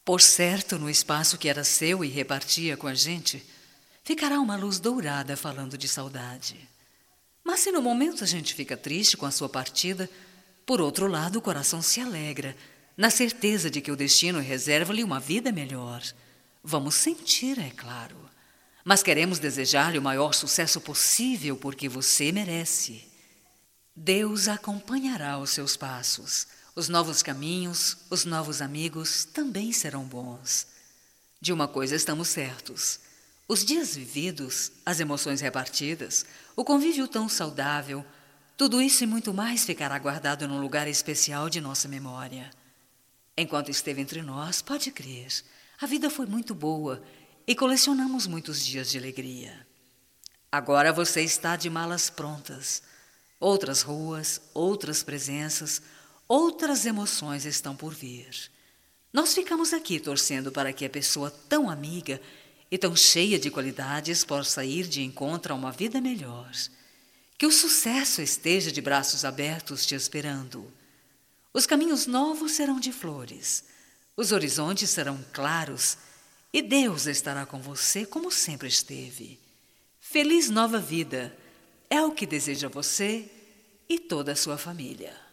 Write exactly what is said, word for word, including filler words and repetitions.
Por certo, no espaço que era seu e repartia com a gente, ficará uma luz dourada falando de saudade. Mas se no momento a gente fica triste com a sua partida, por outro lado o coração se alegra, na certeza de que o destino reserva-lhe uma vida melhor. Vamos sentir, é claro, mas queremos desejar-lhe o maior sucesso possível porque você merece. Deus acompanhará os seus passos. Os novos caminhos, os novos amigos também serão bons. De uma coisa estamos certos: os dias vividos, as emoções repartidas, o convívio tão saudável, tudo isso e muito mais ficará guardado num lugar especial de nossa memória. Enquanto esteve entre nós, pode crer, a vida foi muito boa e colecionamos muitos dias de alegria. Agora você está de malas prontas. Outras ruas, outras presenças, outras emoções estão por vir. Nós ficamos aqui torcendo para que a pessoa tão amiga e tão cheia de qualidades possa ir de encontro a uma vida melhor. Que o sucesso esteja de braços abertos te esperando. Os caminhos novos serão de flores, os horizontes serão claros e Deus estará com você como sempre esteve. Feliz nova vida é o que deseja você e toda a sua família.